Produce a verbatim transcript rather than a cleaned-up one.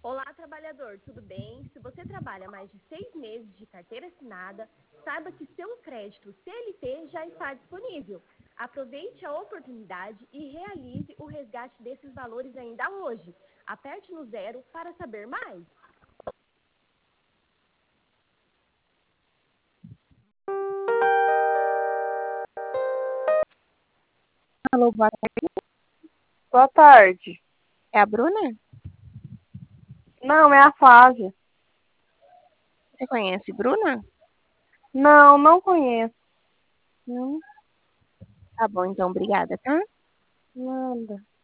Olá, trabalhador, tudo bem? Se você trabalha mais de seis meses de carteira assinada, saiba que seu crédito C L T já está disponível. Aproveite a oportunidade e realize o resgate desses valores ainda hoje. Aperte no zero para saber mais. Alô, boa tarde. Boa tarde. É a Bruna? Não, é a Flávia. Você conhece Bruna? Não, não conheço. Não. Tá bom, então, obrigada, tá? Nada.